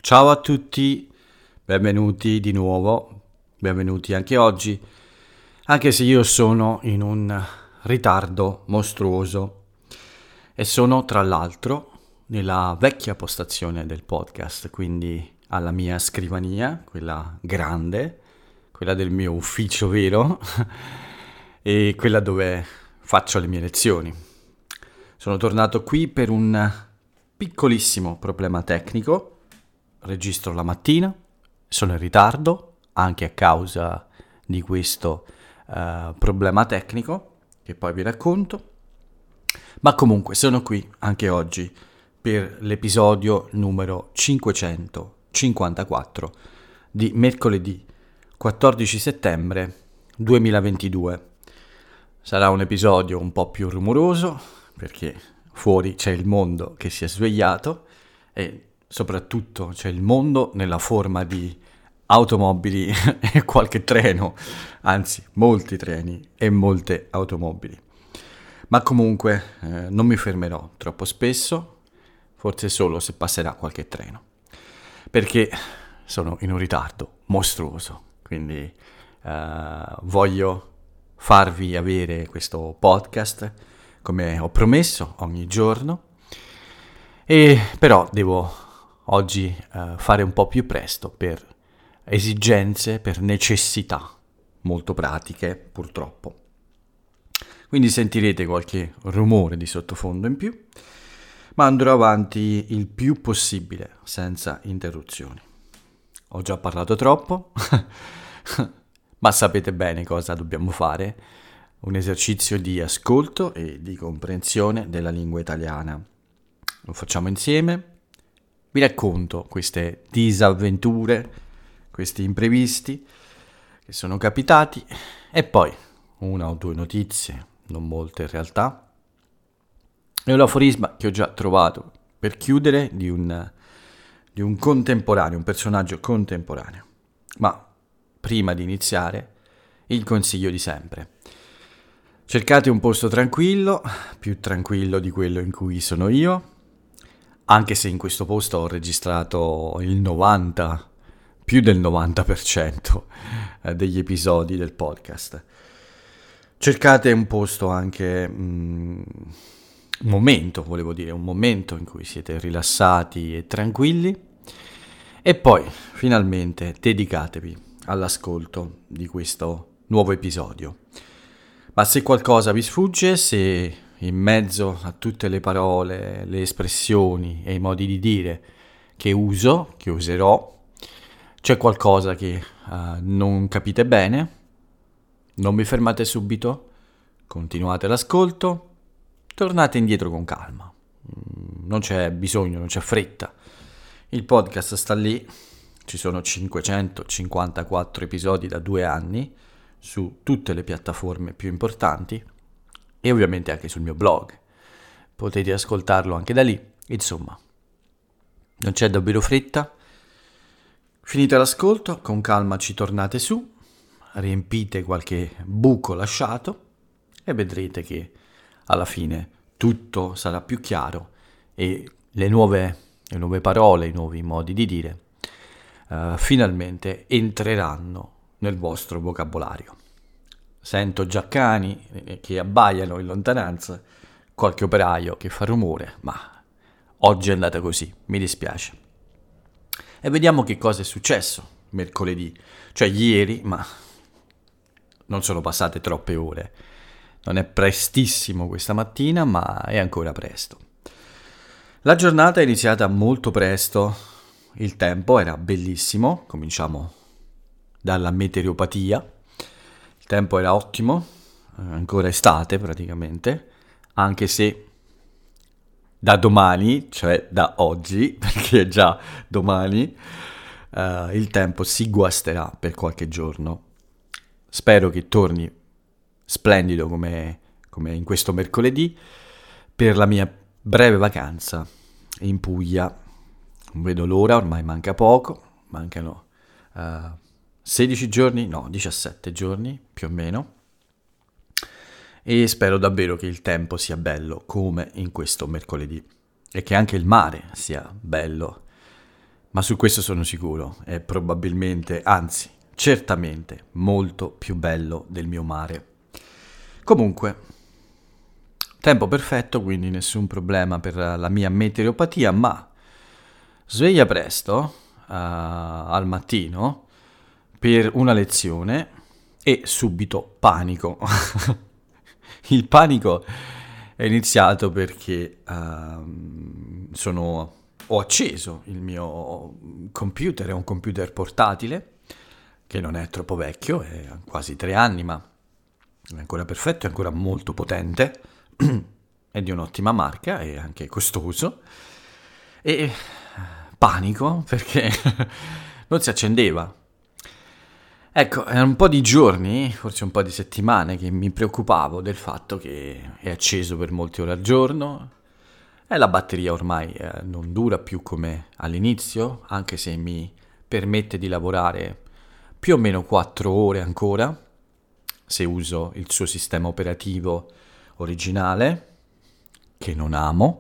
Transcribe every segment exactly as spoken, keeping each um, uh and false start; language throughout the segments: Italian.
Ciao a tutti, benvenuti di nuovo, benvenuti anche oggi, anche se io sono in un ritardo mostruoso e sono tra l'altro nella vecchia postazione del podcast, quindi alla mia scrivania, quella grande, quella del mio ufficio vero e quella dove faccio le mie lezioni. Sono tornato qui per un piccolissimo problema tecnico. Registro la mattina, sono in ritardo anche a causa di questo uh, problema tecnico che poi vi racconto, ma comunque sono qui anche oggi per l'episodio numero cinquecentocinquantaquattro di mercoledì quattordici settembre duemilaventidue. Sarà un episodio un po' più rumoroso perché fuori c'è il mondo che si è svegliato e soprattutto c'è il mondo nella forma di automobili e qualche treno, anzi molti treni e molte automobili. Ma comunque eh, non mi fermerò troppo spesso, forse solo se passerà qualche treno, perché sono in un ritardo mostruoso, quindi eh, voglio farvi avere questo podcast come ho promesso ogni giorno, e però devo oggi uh, fare un po' più presto per esigenze, per necessità molto pratiche, purtroppo. Quindi sentirete qualche rumore di sottofondo in più, ma andrò avanti il più possibile senza interruzioni. Ho già parlato troppo, ma sapete bene cosa dobbiamo fare: un esercizio di ascolto e di comprensione della lingua italiana. Lo facciamo insieme. Vi racconto queste disavventure, questi imprevisti che sono capitati e poi una o due notizie, non molte in realtà, e un aforisma che ho già trovato per chiudere di un, di un contemporaneo, un personaggio contemporaneo. Ma prima di iniziare, il consiglio di sempre: cercate un posto tranquillo, più tranquillo di quello in cui sono io, anche se in questo posto ho registrato il novanta, più del novanta per cento degli episodi del podcast. Cercate un posto anche, mm, un momento, volevo dire, un momento in cui siete rilassati e tranquilli, e poi finalmente dedicatevi all'ascolto di questo nuovo episodio. Ma se qualcosa vi sfugge, se in mezzo a tutte le parole, le espressioni e i modi di dire che uso, che userò, c'è qualcosa che uh, non capite bene, non vi fermate subito, continuate l'ascolto, tornate indietro con calma. Non c'è bisogno, non c'è fretta. Il podcast sta lì, ci sono cinquecentocinquantaquattro episodi da due anni su tutte le piattaforme più importanti, e ovviamente anche sul mio blog. Potete ascoltarlo anche da lì. Insomma, non c'è davvero fretta. Finite l'ascolto, con calma ci tornate su, riempite qualche buco lasciato e vedrete che alla fine tutto sarà più chiaro e le nuove, le nuove parole, i nuovi modi di dire uh, finalmente entreranno nel vostro vocabolario. Sento già cani che abbaiano in lontananza, qualche operaio che fa rumore, ma oggi è andata così, mi dispiace. E vediamo che cosa è successo mercoledì, cioè ieri, ma non sono passate troppe ore. Non è prestissimo questa mattina, ma è ancora presto. La giornata è iniziata molto presto, il tempo era bellissimo, cominciamo dalla meteoropatia. Il tempo era ottimo, ancora estate praticamente, anche se da domani, cioè da oggi, perché è già domani, uh, il tempo si guasterà per qualche giorno. Spero che torni splendido come, come in questo mercoledì per la mia breve vacanza in Puglia. Non vedo l'ora, ormai manca poco, mancano Uh, sedici giorni, no, diciassette giorni più o meno, e spero davvero che il tempo sia bello come in questo mercoledì e che anche il mare sia bello ma su questo sono sicuro, è probabilmente, anzi, certamente molto più bello del mio mare. Comunque, tempo perfetto, quindi nessun problema per la mia meteoropatia, ma sveglia presto, uh, al mattino, per una lezione e subito panico. Il panico è iniziato perché uh, sono, ho acceso il mio computer, è un computer portatile, che non è troppo vecchio, è quasi tre anni, ma è ancora perfetto, è ancora molto potente, è di un'ottima marca, è anche costoso, e panico perché non si accendeva. Ecco, erano un po' di giorni, forse un po' di settimane, che mi preoccupavo del fatto che è acceso per molte ore al giorno e la batteria ormai eh, non dura più come all'inizio, anche se mi permette di lavorare più o meno quattro ore ancora, se uso il suo sistema operativo originale, che non amo,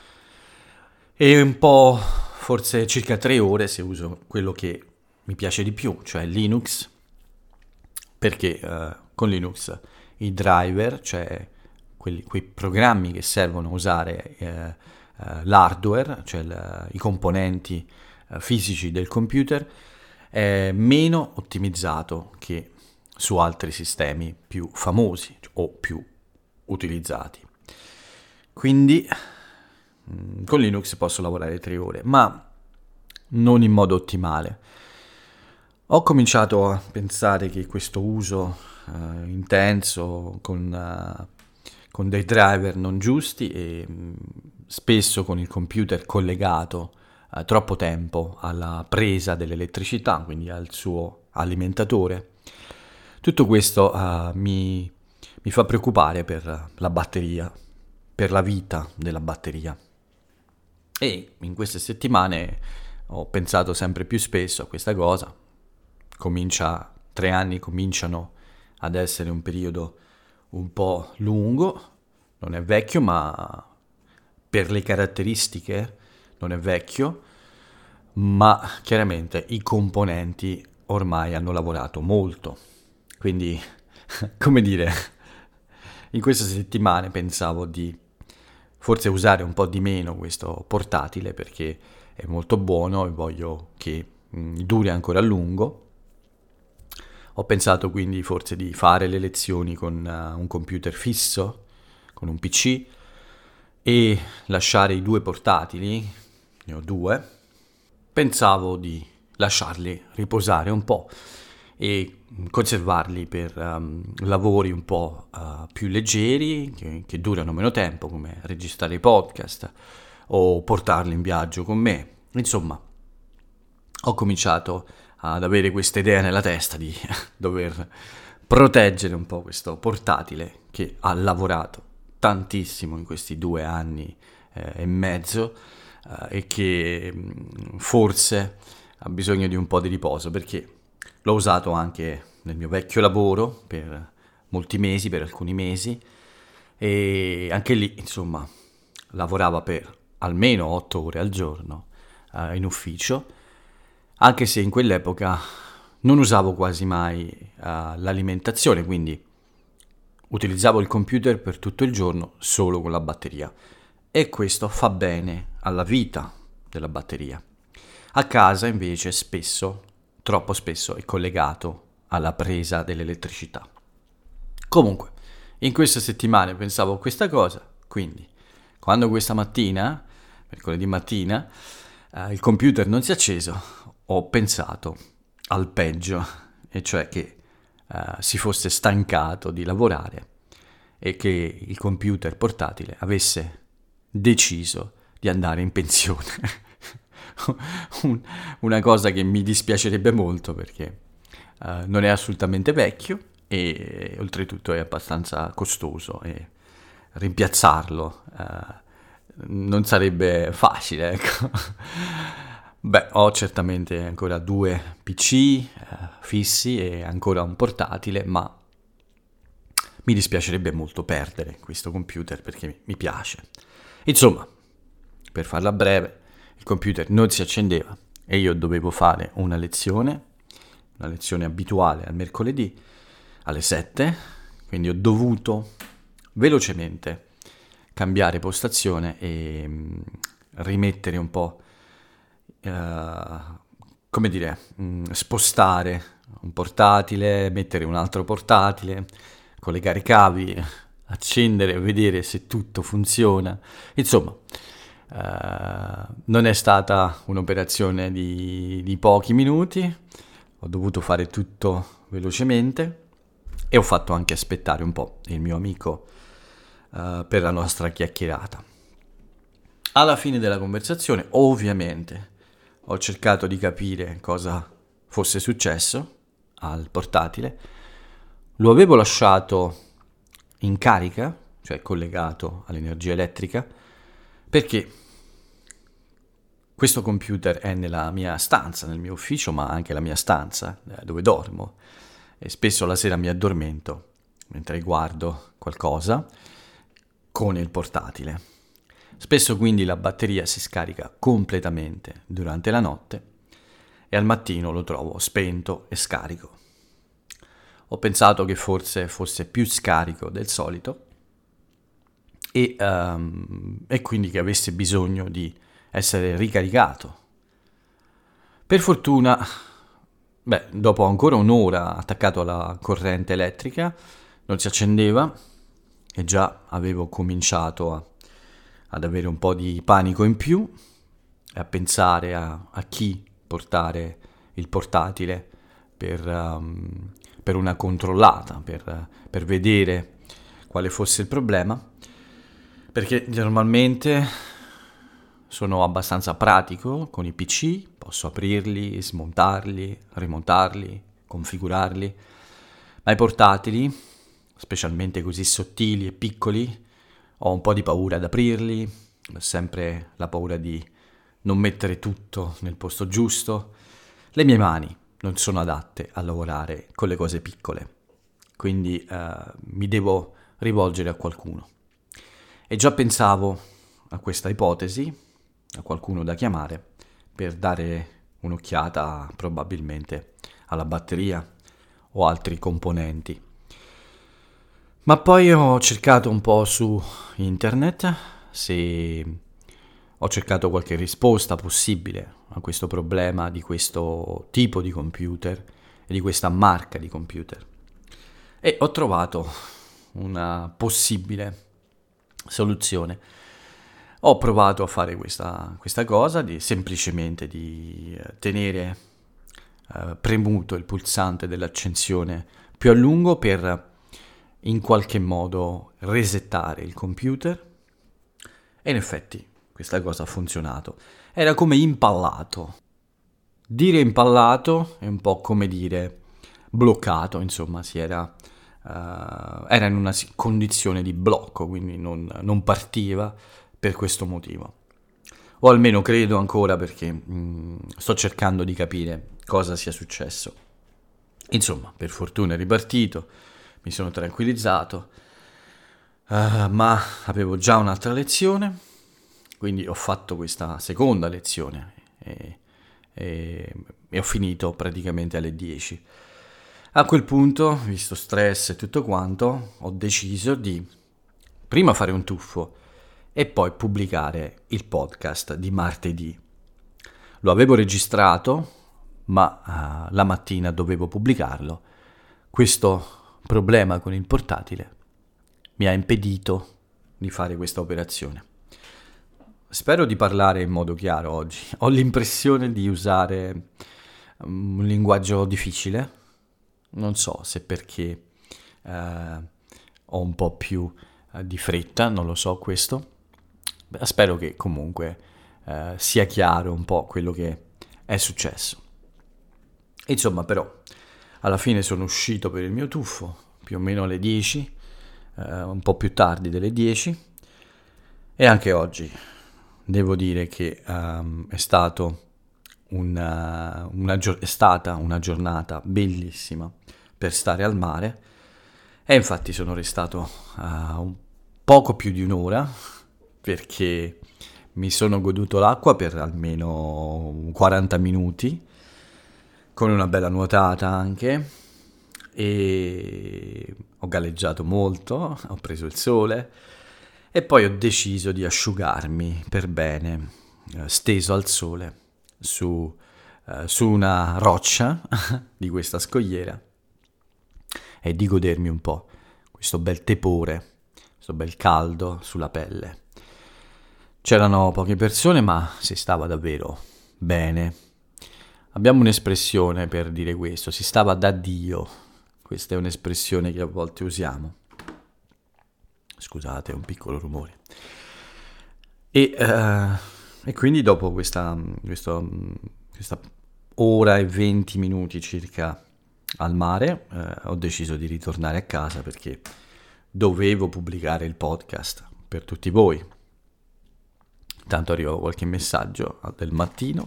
e un po', forse circa tre ore se uso quello che mi piace di più, cioè Linux, perché uh, con Linux i driver, cioè quelli, quei programmi che servono a usare uh, uh, l'hardware, cioè l, i componenti uh, fisici del computer, è meno ottimizzato che su altri sistemi più famosi o più utilizzati. Quindi mh, con Linux posso lavorare tre ore, ma non in modo ottimale. Ho cominciato a pensare che questo uso uh, intenso con, uh, con dei driver non giusti e mh, spesso con il computer collegato uh, troppo tempo alla presa dell'elettricità, quindi al suo alimentatore, tutto questo uh, mi, mi fa preoccupare per la batteria, per la vita della batteria. E in queste settimane ho pensato sempre più spesso a questa cosa. Comincia, tre anni cominciano ad essere un periodo un po' lungo, non è vecchio, ma per le caratteristiche non è vecchio, ma chiaramente i componenti ormai hanno lavorato molto. Quindi, come dire, in queste settimane pensavo di forse usare un po' di meno questo portatile perché è molto buono e voglio che mh, duri ancora a lungo. Ho pensato quindi forse di fare le lezioni con uh, un computer fisso, con un P C, e lasciare i due portatili, ne ho due, pensavo di lasciarli riposare un po' e conservarli per um, lavori un po' uh, più leggeri, che, che durano meno tempo, come registrare i podcast o portarli in viaggio con me. Insomma, ho cominciato ad avere questa idea nella testa di dover proteggere un po' questo portatile che ha lavorato tantissimo in questi due anni eh, e mezzo eh, e che mh, forse ha bisogno di un po' di riposo, perché l'ho usato anche nel mio vecchio lavoro per molti mesi, per alcuni mesi, e anche lì, insomma, lavorava per almeno otto ore al giorno eh, in ufficio, anche se in quell'epoca non usavo quasi mai uh, l'alimentazione, quindi utilizzavo il computer per tutto il giorno solo con la batteria, e questo fa bene alla vita della batteria. A casa invece spesso, troppo spesso, è collegato alla presa dell'elettricità. Comunque, in queste settimane pensavo a questa cosa, quindi quando questa mattina, mercoledì mattina, uh, il computer non si è acceso, ho pensato al peggio, e cioè che uh, si fosse stancato di lavorare e che il computer portatile avesse deciso di andare in pensione. Un, una cosa che mi dispiacerebbe molto perché uh, non è assolutamente vecchio e oltretutto è abbastanza costoso e rimpiazzarlo uh, non sarebbe facile, ecco. Beh, ho certamente ancora due P C eh, fissi e ancora un portatile, ma mi dispiacerebbe molto perdere questo computer perché mi piace. Insomma, per farla breve, il computer non si accendeva, e io dovevo fare una lezione, una lezione abituale al mercoledì alle sette, quindi ho dovuto velocemente cambiare postazione e mh, rimettere un po', uh, come dire, mh, spostare un portatile, mettere un altro portatile, collegare i cavi, accendere, vedere se tutto funziona. Insomma, uh, non è stata un'operazione di, di pochi minuti, ho dovuto fare tutto velocemente e ho fatto anche aspettare un po' il mio amico uh, per la nostra chiacchierata. Alla fine della conversazione, ovviamente, ho cercato di capire cosa fosse successo al portatile. Lo avevo lasciato in carica, cioè collegato all'energia elettrica, perché questo computer è nella mia stanza, nel mio ufficio, ma anche la mia stanza dove dormo, e spesso la sera mi addormento mentre guardo qualcosa con il portatile. Spesso quindi la batteria si scarica completamente durante la notte e al mattino lo trovo spento e scarico. Ho pensato che forse fosse più scarico del solito e, um, e quindi che avesse bisogno di essere ricaricato. Per fortuna, beh, dopo ancora un'ora attaccato alla corrente elettrica, non si accendeva e già avevo cominciato a, ad avere un po' di panico in più e a pensare a, a chi portare il portatile per, um, per una controllata, per, per vedere quale fosse il problema, perché normalmente sono abbastanza pratico con i P C, posso aprirli, smontarli, rimontarli, configurarli, ma i portatili, specialmente così sottili e piccoli, ho un po' di paura ad aprirli, ho sempre la paura di non mettere tutto nel posto giusto. Le mie mani non sono adatte a lavorare con le cose piccole, quindi eh, mi devo rivolgere a qualcuno. E già pensavo a questa ipotesi, a qualcuno da chiamare per dare un'occhiata probabilmente alla batteria o altri componenti. Ma poi ho cercato un po' su internet se ho cercato qualche risposta possibile a questo problema di questo tipo di computer e di questa marca di computer e ho trovato una possibile soluzione. Ho provato a fare questa, questa cosa, di semplicemente di tenere eh, premuto il pulsante dell'accensione più a lungo per in qualche modo resettare il computer e in effetti questa cosa ha funzionato. Era come impallato. Dire impallato è un po' come dire bloccato, insomma, si era, uh, era in una condizione di blocco, quindi non, non partiva per questo motivo. O almeno credo ancora, perché mh, sto cercando di capire cosa sia successo. Insomma, per fortuna è ripartito, mi sono tranquillizzato, uh, ma avevo già un'altra lezione, quindi ho fatto questa seconda lezione e, e, e ho finito praticamente alle dieci. A quel punto, visto stress e tutto quanto, ho deciso di prima fare un tuffo e poi pubblicare il podcast di martedì. Lo avevo registrato, ma uh, la mattina dovevo pubblicarlo. Questo problema con il portatile mi ha impedito di fare questa operazione. Spero di parlare in modo chiaro oggi. Ho l'impressione di usare un linguaggio difficile. Non so se perché eh, ho un po' più eh, di fretta, non lo so questo. Beh, spero che comunque eh, sia chiaro un po' quello che è successo. Insomma, però, alla fine sono uscito per il mio tuffo, più o meno alle dieci, eh, un po' più tardi delle dieci, e anche oggi devo dire che um, è, stato una, una, è stata una giornata bellissima per stare al mare, e infatti sono restato uh, un poco più di un'ora, perché mi sono goduto l'acqua per almeno quaranta minuti, con una bella nuotata anche, e ho galleggiato molto, ho preso il sole e poi ho deciso di asciugarmi per bene, eh, steso al sole, su, eh, su una roccia di questa scogliera, e di godermi un po' questo bel tepore, questo bel caldo sulla pelle. C'erano poche persone, ma si stava davvero bene. Abbiamo un'espressione per dire questo, si stava da Dio. Questa è un'espressione che a volte usiamo. Scusate, un piccolo rumore. E, uh, e quindi dopo questa, questo, questa ora e venti minuti circa al mare, uh, ho deciso di ritornare a casa perché dovevo pubblicare il podcast per tutti voi. Tanto arrivava qualche messaggio del mattino.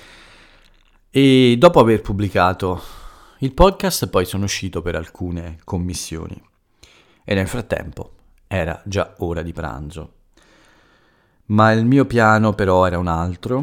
E dopo aver pubblicato il podcast poi sono uscito per alcune commissioni. E nel frattempo era già ora di pranzo. Ma il mio piano però era un altro.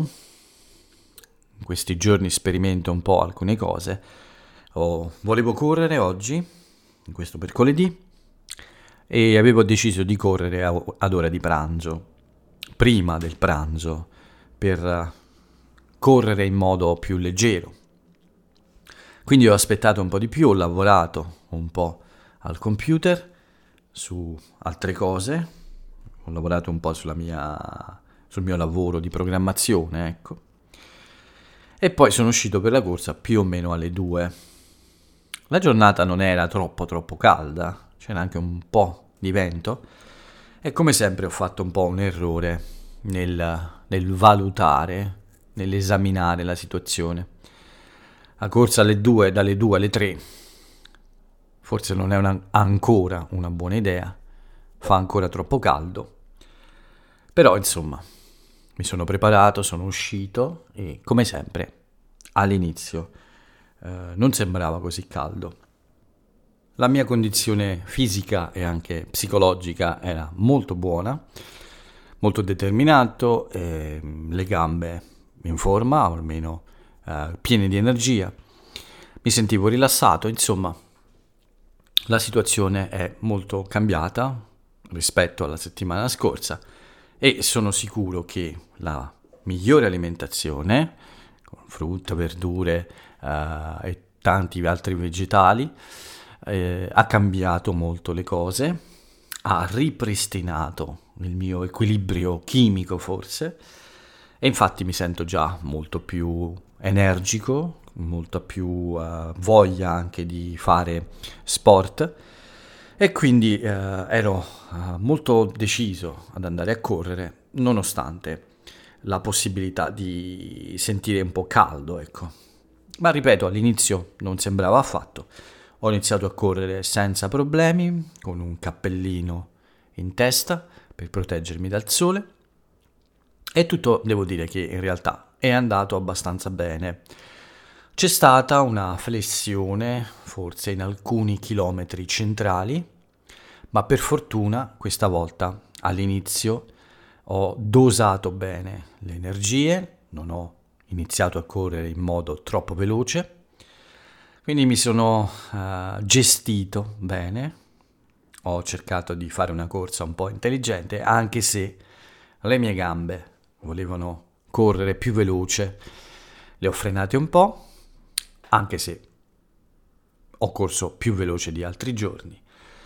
In questi giorni sperimento un po' alcune cose. Oh, volevo correre oggi, in questo mercoledì, e avevo deciso di correre a, ad ora di pranzo, prima del pranzo, per correre in modo più leggero. Quindi ho aspettato un po' di più, ho lavorato un po' al computer su altre cose, ho lavorato un po' sulla mia, sul mio lavoro di programmazione, ecco. E poi sono uscito per la corsa più o meno alle due. La giornata non era troppo troppo calda, c'era anche un po' di vento, e come sempre ho fatto un po' un errore nel, nel valutare, nell'esaminare la situazione. La corsa alle due, dalle due alle tre, forse non è una, ancora una buona idea, fa ancora troppo caldo, però insomma mi sono preparato, sono uscito e come sempre all'inizio eh, non sembrava così caldo. La mia condizione fisica e anche psicologica era molto buona, molto determinato, eh, le gambe in forma, o almeno eh, piene di energia, mi sentivo rilassato, insomma la situazione è molto cambiata rispetto alla settimana scorsa e sono sicuro che la migliore alimentazione, con frutta, verdure eh, e tanti altri vegetali, eh, ha cambiato molto le cose, ha ripristinato il mio equilibrio chimico forse, e infatti mi sento già molto più energico, molta più uh, voglia anche di fare sport, e quindi uh, ero uh, molto deciso ad andare a correre nonostante la possibilità di sentire un po' caldo, ecco. Ma ripeto, all'inizio non sembrava affatto. Ho iniziato a correre senza problemi, con un cappellino in testa per proteggermi dal sole, e tutto, devo dire che in realtà è andato abbastanza bene. C'è stata una flessione, forse in alcuni chilometri centrali, ma per fortuna questa volta all'inizio ho dosato bene le energie, non ho iniziato a correre in modo troppo veloce, quindi mi sono uh, gestito bene, ho cercato di fare una corsa un po' intelligente, anche se le mie gambe volevano correre più veloce, le ho frenate un po', anche se ho corso più veloce di altri giorni,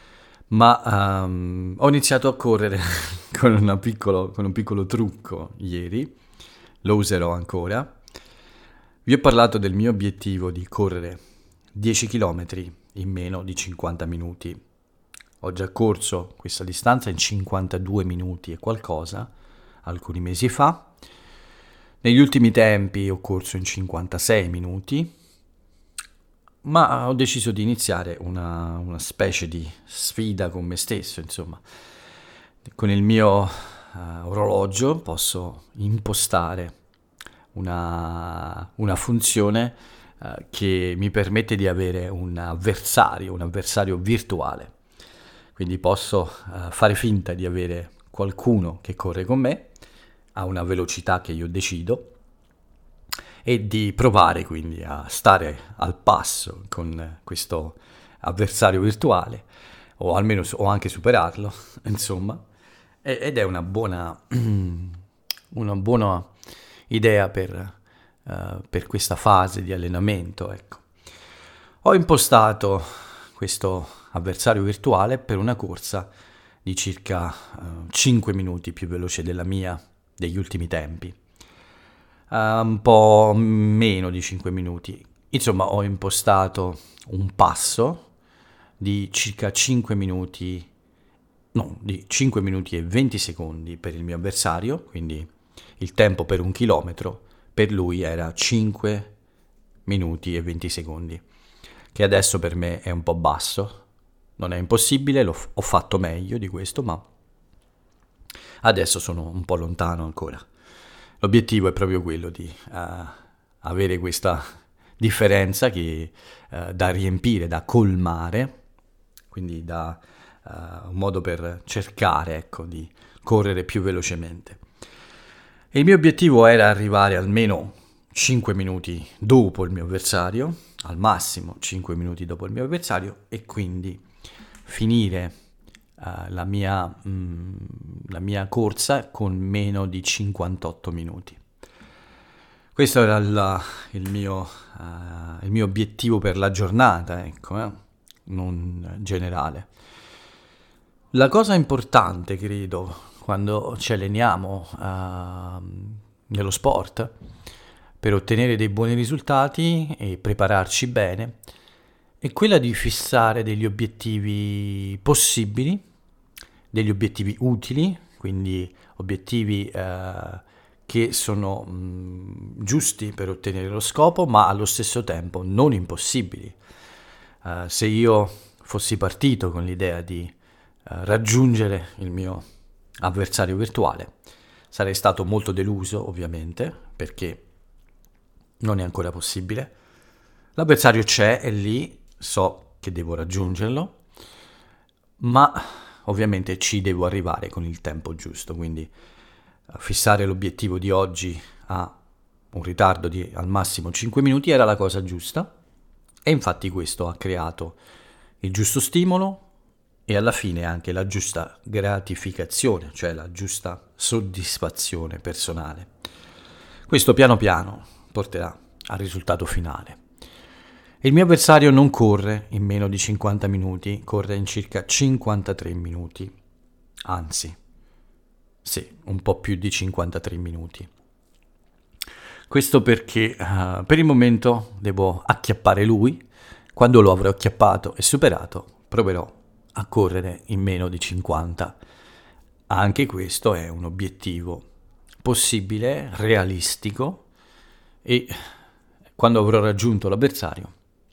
ma um, ho iniziato a correre con, una piccolo, con un piccolo trucco ieri, lo userò ancora. Vi ho parlato del mio obiettivo di correre dieci chilometri in meno di cinquanta minuti. Ho già corso questa distanza in cinquantadue minuti e qualcosa, alcuni mesi fa. Negli ultimi tempi ho corso in cinquantasei minuti, ma ho deciso di iniziare una, una specie di sfida con me stesso, insomma. Con il mio uh, orologio posso impostare una, una funzione uh, che mi permette di avere un avversario, un avversario virtuale. Quindi posso uh, fare finta di avere qualcuno che corre con me, a una velocità che io decido e di provare quindi a stare al passo con questo avversario virtuale o almeno o anche superarlo, insomma, ed è una buona, una buona idea per, uh, per questa fase di allenamento, ecco. Ho impostato questo avversario virtuale per una corsa di circa uh, cinque minuti più veloce della mia degli ultimi tempi, uh, un po' meno di cinque minuti. Insomma, ho impostato un passo di circa cinque minuti, no, di cinque minuti e venti secondi per il mio avversario, quindi il tempo per un chilometro per lui era cinque minuti e venti secondi, che adesso per me è un po' basso. Non è impossibile, l'ho, ho fatto meglio di questo, ma adesso sono un po' lontano ancora. L'obiettivo è proprio quello di uh, avere questa differenza che, uh, da riempire, da colmare, quindi da uh, un modo per cercare, ecco, di correre più velocemente. E il mio obiettivo era arrivare almeno cinque minuti dopo il mio avversario, al massimo cinque minuti dopo il mio avversario, e quindi finire uh, la, mia, mh, la mia corsa con meno di cinquantotto minuti. Questo era il, il, mio, uh, il mio obiettivo per la giornata, ecco, eh? Non generale. La cosa importante, credo, quando ci alleniamo uh, nello sport, per ottenere dei buoni risultati e prepararci bene, è quella di fissare degli obiettivi possibili, degli obiettivi utili, quindi obiettivi uh, che sono mh, giusti per ottenere lo scopo, ma allo stesso tempo non impossibili. Uh, se io fossi partito con l'idea di uh, raggiungere il mio avversario virtuale, sarei stato molto deluso, ovviamente, perché non è ancora possibile. L'avversario c'è, è lì, so che devo raggiungerlo, ma ovviamente ci devo arrivare con il tempo giusto, quindi uh, fissare l'obiettivo di oggi a un ritardo di al massimo cinque minuti era la cosa giusta. E infatti questo ha creato il giusto stimolo e alla fine anche la giusta gratificazione, cioè la giusta soddisfazione personale. Questo piano piano porterà al risultato finale. Il mio avversario non corre in meno di cinquanta minuti, corre in circa cinquantatré minuti, anzi, sì, un po' più di cinquantatré minuti. Questo perché uh, per il momento devo acchiappare lui. Quando lo avrò acchiappato e superato, proverò a correre in meno di cinquanta. Anche questo è un obiettivo possibile, realistico, e quando avrò raggiunto l'avversario,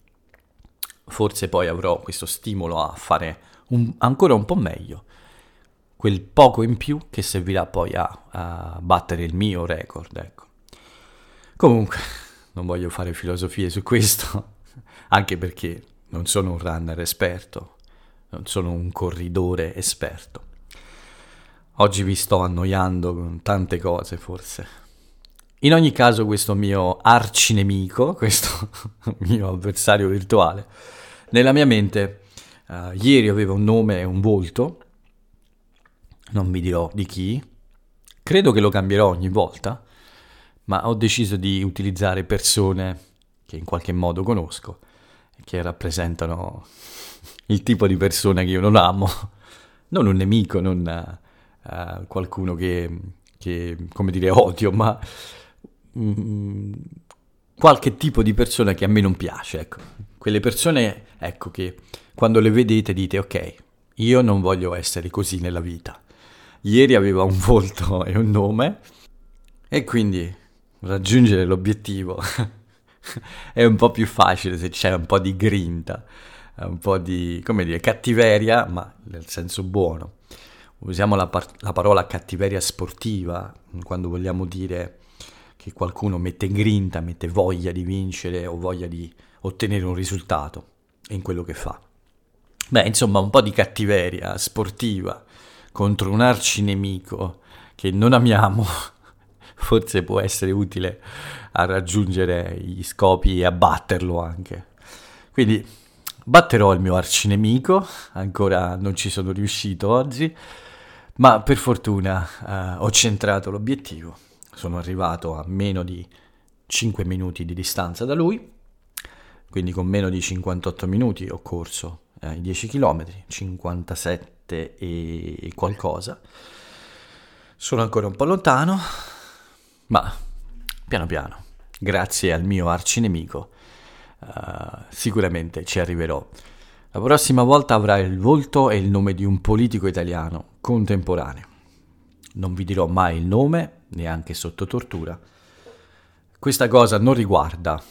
forse poi avrò questo stimolo a fare un, ancora un po' meglio, quel poco in più che servirà poi a, a battere il mio record, ecco. Comunque, non voglio fare filosofie su questo, anche perché non sono un runner esperto, non sono un corridore esperto. Oggi vi sto annoiando con tante cose, forse. In ogni caso, questo mio arcinemico, questo mio avversario virtuale, nella mia mente uh, ieri aveva un nome e un volto, non vi dirò di chi, credo che lo cambierò ogni volta, ma ho deciso di utilizzare persone che in qualche modo conosco, che rappresentano il tipo di persona che io non amo, non un nemico, non uh, qualcuno che, che, come dire, odio, ma um, qualche tipo di persona che a me non piace, ecco. Quelle persone, ecco, che quando le vedete dite, ok, io non voglio essere così nella vita. Ieri aveva un volto e un nome, e quindi raggiungere l'obiettivo è un po' più facile se c'è un po' di grinta, un po' di, come dire, cattiveria, ma nel senso buono. Usiamo la, par- la parola cattiveria sportiva quando vogliamo dire che qualcuno mette grinta, mette voglia di vincere o voglia di ottenere un risultato in quello che fa. Beh, insomma, un po' di cattiveria sportiva contro un arcinemico che non amiamo forse può essere utile a raggiungere gli scopi e a batterlo anche. Quindi batterò il mio arcinemico, ancora non ci sono riuscito oggi, ma per fortuna eh, ho centrato l'obiettivo, sono arrivato a meno di cinque minuti di distanza da lui, quindi con meno di cinquantotto minuti ho corso eh, i dieci chilometri, cinquantasette e qualcosa. Sono ancora un po' lontano, ma piano piano, grazie al mio arcinemico, uh, sicuramente ci arriverò. La prossima volta avrà il volto e il nome di un politico italiano contemporaneo. Non vi dirò mai il nome, neanche sotto tortura. Questa cosa non riguarda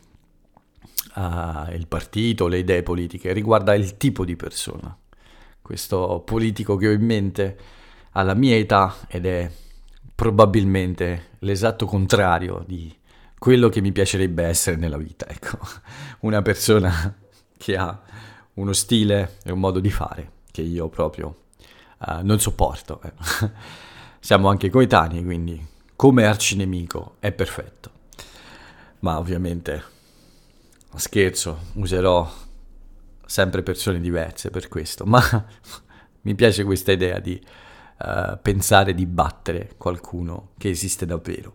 uh, il partito, le idee politiche, riguarda il tipo di persona. Questo politico che ho in mente ha la mia età ed è probabilmente l'esatto contrario di quello che mi piacerebbe essere nella vita. Ecco, una persona che ha uno stile e un modo di fare che io proprio uh, non sopporto. Eh. Siamo anche coetanei, quindi come arcinemico è perfetto. Ma ovviamente, scherzo, userò sempre persone diverse per questo, ma mi piace questa idea di uh, pensare di battere qualcuno che esiste davvero.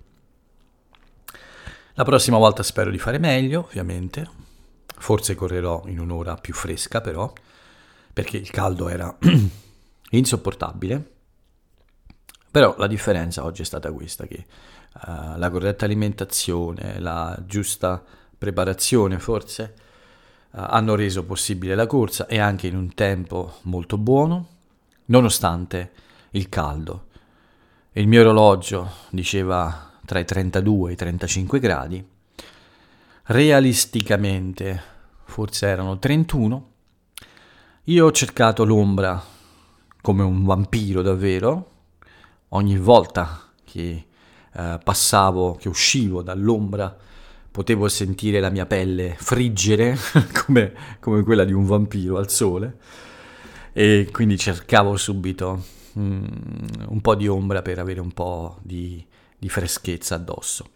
La prossima volta spero di fare meglio, ovviamente. Forse correrò in un'ora più fresca, però, perché il caldo era insopportabile. Però la differenza oggi è stata questa, che uh, la corretta alimentazione, la giusta preparazione, forse, uh, hanno reso possibile la corsa e anche in un tempo molto buono, nonostante il caldo. Il mio orologio diceva tra i trentadue e i trentacinque gradi, realisticamente forse erano trentuno. Io ho cercato l'ombra come un vampiro davvero, ogni volta che eh, passavo, che uscivo dall'ombra, potevo sentire la mia pelle friggere come, come quella di un vampiro al sole, e quindi cercavo subito mm, un po' di ombra per avere un po' di di freschezza addosso.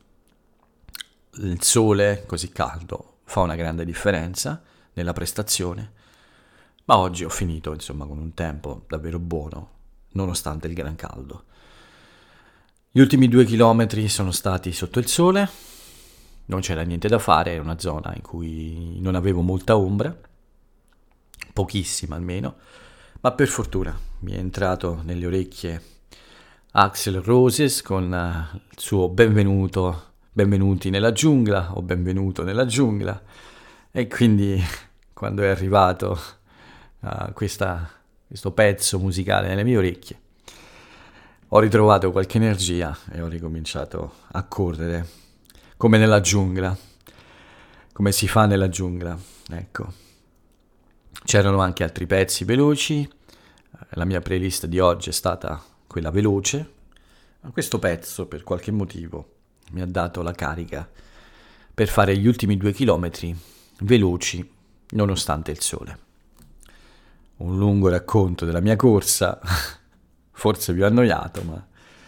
Il sole così caldo fa una grande differenza nella prestazione, ma oggi ho finito insomma con un tempo davvero buono nonostante il gran caldo. Gli ultimi due chilometri sono stati sotto il sole, non c'era niente da fare, era una zona in cui non avevo molta ombra, pochissima almeno, ma per fortuna mi è entrato nelle orecchie Axl Rose con uh, il suo benvenuto, benvenuti nella giungla o benvenuto nella giungla, e quindi quando è arrivato uh, questa, questo pezzo musicale nelle mie orecchie ho ritrovato qualche energia e ho ricominciato a correre come nella giungla, come si fa nella giungla, ecco. C'erano anche altri pezzi veloci, la mia playlist di oggi è stata quella veloce, ma questo pezzo per qualche motivo mi ha dato la carica per fare gli ultimi due chilometri veloci nonostante il sole. Un lungo racconto della mia corsa, forse vi ho annoiato, ma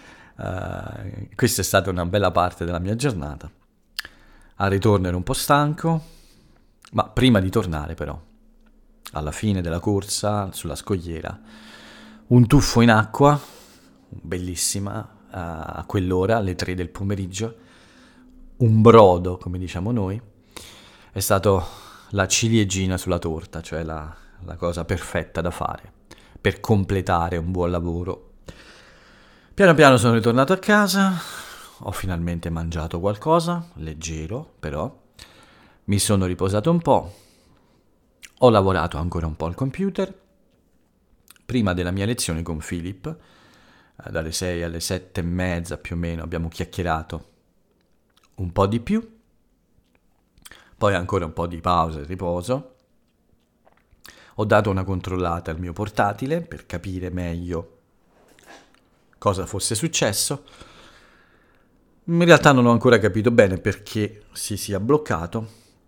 uh, questa è stata una bella parte della mia giornata. Al ritorno ero un po' stanco, ma prima di tornare però, alla fine della corsa, sulla scogliera, un tuffo in acqua, bellissima, a quell'ora, alle tre del pomeriggio, un brodo, come diciamo noi, è stato la ciliegina sulla torta, cioè la, la cosa perfetta da fare per completare un buon lavoro. Piano piano sono ritornato a casa, ho finalmente mangiato qualcosa, leggero però, mi sono riposato un po', ho lavorato ancora un po' al computer. Prima della mia lezione con Philip, dalle sei alle sette e mezza più o meno, abbiamo chiacchierato un po' di più, poi ancora un po' di pausa e riposo. Ho dato una controllata al mio portatile per capire meglio cosa fosse successo. In realtà non ho ancora capito bene perché si sia bloccato.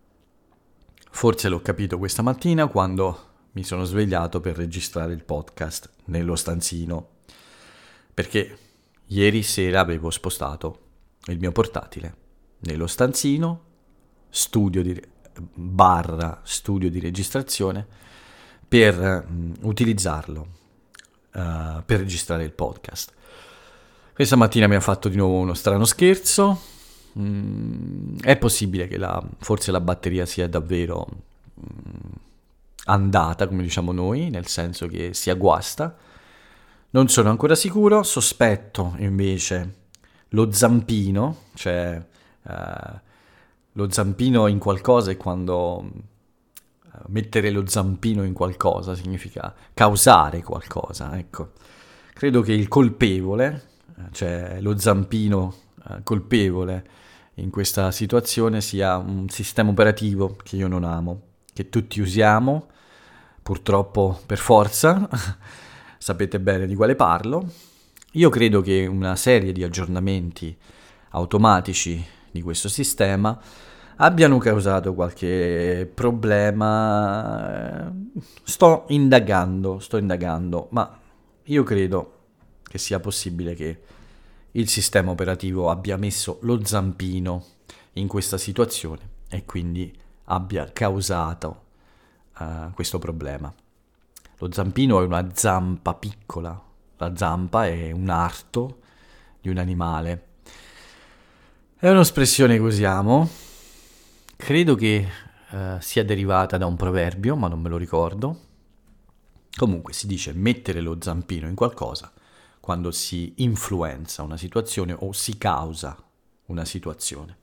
Forse l'ho capito questa mattina quando mi sono svegliato per registrare il podcast nello stanzino, perché ieri sera avevo spostato il mio portatile nello stanzino, studio di barra studio di registrazione, per mh, utilizzarlo uh, per registrare il podcast. Questa mattina mi ha fatto di nuovo uno strano scherzo. Mm, è possibile che la, forse la batteria sia davvero mm, andata, come diciamo noi, nel senso che sia guasta. Non sono ancora sicuro, sospetto invece lo zampino, cioè uh, lo zampino in qualcosa è quando uh, mettere lo zampino in qualcosa significa causare qualcosa, ecco. Credo che il colpevole, cioè lo zampino uh, colpevole in questa situazione sia un sistema operativo che io non amo, che tutti usiamo, purtroppo per forza, sapete bene di quale parlo. Io credo che una serie di aggiornamenti automatici di questo sistema abbiano causato qualche problema. Sto indagando, sto indagando, ma io credo che sia possibile che il sistema operativo abbia messo lo zampino in questa situazione e quindi abbia causato uh, questo problema. Lo zampino è una zampa piccola, la zampa è un arto di un animale. È un'espressione che usiamo, credo che uh, sia derivata da un proverbio, ma non me lo ricordo. Comunque si dice mettere lo zampino in qualcosa quando si influenza una situazione o si causa una situazione.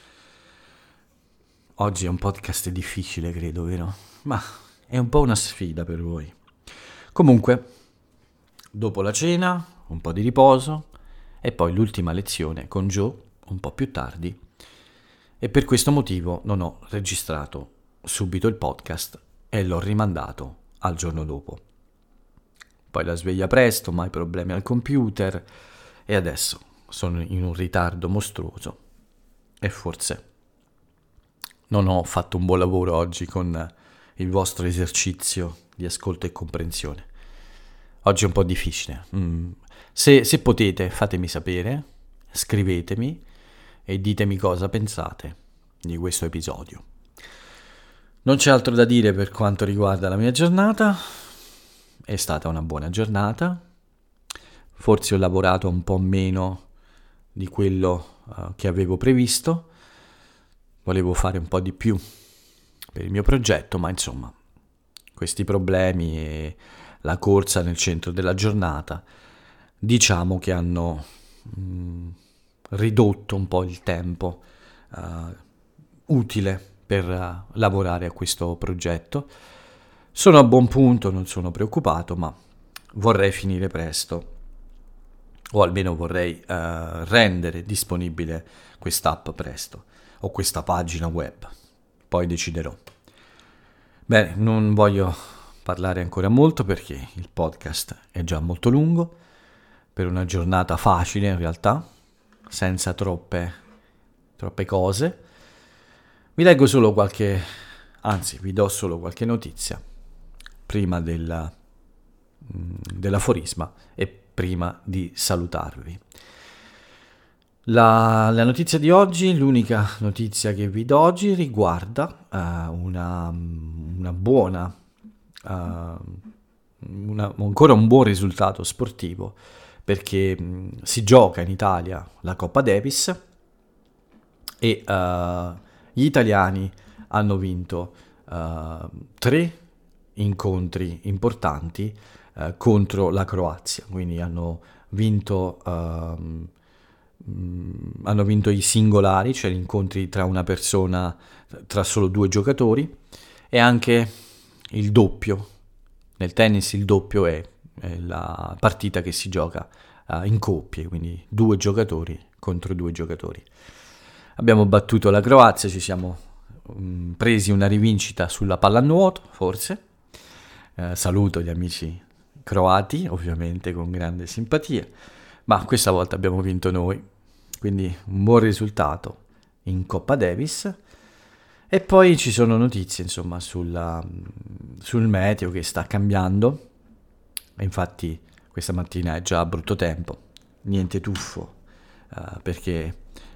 Oggi è un podcast difficile, credo, vero? Ma è un po' una sfida per voi. Comunque, dopo la cena, un po' di riposo e poi l'ultima lezione con Joe un po' più tardi, e per questo motivo non ho registrato subito il podcast e l'ho rimandato al giorno dopo. Poi la sveglia presto, mai problemi al computer e adesso sono in un ritardo mostruoso e forse non ho fatto un buon lavoro oggi con il vostro esercizio di ascolto e comprensione. Oggi è un po' difficile. Mm. Se, se potete fatemi sapere, scrivetemi e ditemi cosa pensate di questo episodio. Non c'è altro da dire per quanto riguarda la mia giornata. È stata una buona giornata, forse ho lavorato un po' meno di quello uh, che avevo previsto, volevo fare un po' di più per il mio progetto, ma insomma, questi problemi e la corsa nel centro della giornata, diciamo che hanno mh, ridotto un po' il tempo uh, utile per uh, lavorare a questo progetto. Sono a buon punto, non sono preoccupato, ma vorrei finire presto, o almeno vorrei uh, rendere disponibile quest'app presto, o questa pagina web, poi deciderò. Bene, non voglio parlare ancora molto perché il podcast è già molto lungo, per una giornata facile in realtà, senza troppe, troppe cose. Vi leggo solo qualche, anzi vi do solo qualche notizia prima della, dell'aforisma e prima di salutarvi. La, la notizia di oggi, l'unica notizia che vi do oggi, riguarda uh, una, una buona, uh, una, ancora un buon risultato sportivo, perché mh, si gioca in Italia la Coppa Davis e uh, gli italiani hanno vinto uh, tre incontri importanti uh, contro la Croazia, quindi hanno vinto uh, mh, hanno vinto i singolari, cioè gli incontri tra una persona, tra solo due giocatori, e anche il doppio. Nel tennis il doppio è, è la partita che si gioca uh, in coppie, quindi due giocatori contro due giocatori. Abbiamo battuto la Croazia, ci siamo um, presi una rivincita sulla pallanuoto, forse. Eh, saluto gli amici croati, ovviamente con grande simpatia, ma questa volta abbiamo vinto noi, quindi un buon risultato in Coppa Davis. E poi ci sono notizie, insomma, sulla, sul meteo che sta cambiando. Infatti questa mattina è già brutto tempo, niente tuffo, eh, perché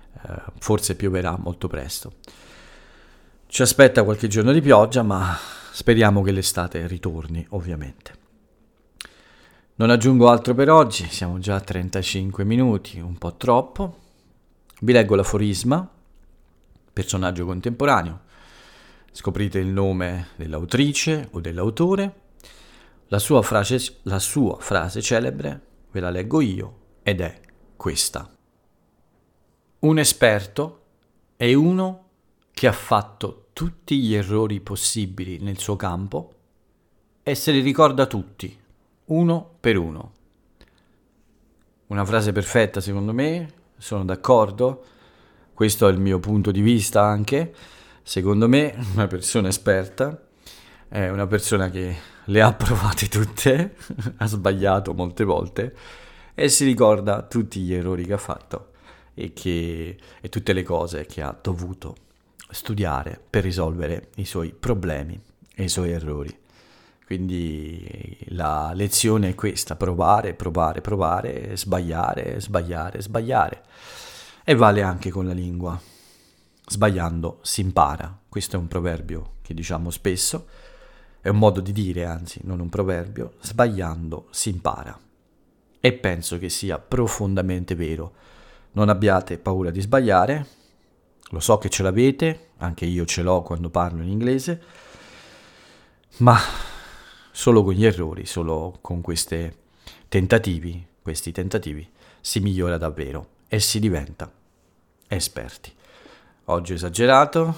eh, forse pioverà molto presto. Ci aspetta qualche giorno di pioggia, ma speriamo che l'estate ritorni, ovviamente. Non aggiungo altro per oggi, siamo già a trentacinque minuti, un po' troppo. Vi leggo l'aforisma, personaggio contemporaneo. Scoprite il nome dell'autrice o dell'autore. La sua frase, la sua frase celebre, ve la leggo io, ed è questa. Un esperto è uno che ha fatto tutti gli errori possibili nel suo campo e se li ricorda tutti, uno per uno. Una frase perfetta secondo me, sono d'accordo, questo è il mio punto di vista anche. Secondo me una persona esperta è una persona che le ha provate tutte, ha sbagliato molte volte e si ricorda tutti gli errori che ha fatto e, che, e tutte le cose che ha dovuto studiare per risolvere i suoi problemi e i suoi errori. Quindi la lezione è questa: provare, provare, provare, sbagliare, sbagliare, sbagliare. E vale anche con la lingua. Sbagliando si impara. Questo è un proverbio che diciamo spesso, è un modo di dire, anzi, non un proverbio. Sbagliando si impara. E penso che sia profondamente vero. Non abbiate paura di sbagliare, lo so che ce l'avete, anche io ce l'ho quando parlo in inglese, ma solo con gli errori, solo con questi tentativi, questi tentativi si migliora davvero e si diventa esperti. Oggi ho esagerato,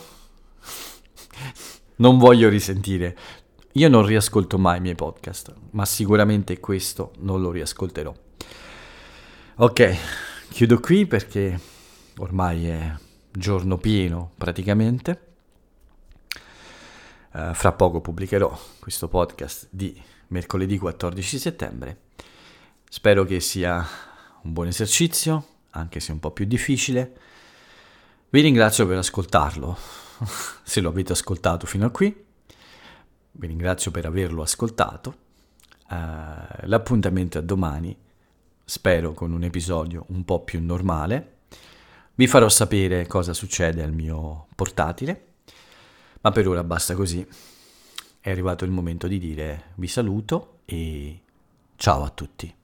non voglio risentire, io non riascolto mai i miei podcast, ma sicuramente questo non lo riascolterò. Ok, chiudo qui perché ormai è giorno pieno praticamente. Uh, fra poco pubblicherò questo podcast di mercoledì quattordici settembre. Spero che sia un buon esercizio, anche se un po' più difficile. Vi ringrazio per ascoltarlo, se lo avete ascoltato fino a qui. Vi ringrazio per averlo ascoltato. Uh, l'appuntamento è domani, spero con un episodio un po' più normale. Vi farò sapere cosa succede al mio portatile. Ma per ora basta così. È arrivato il momento di dire vi saluto e ciao a tutti.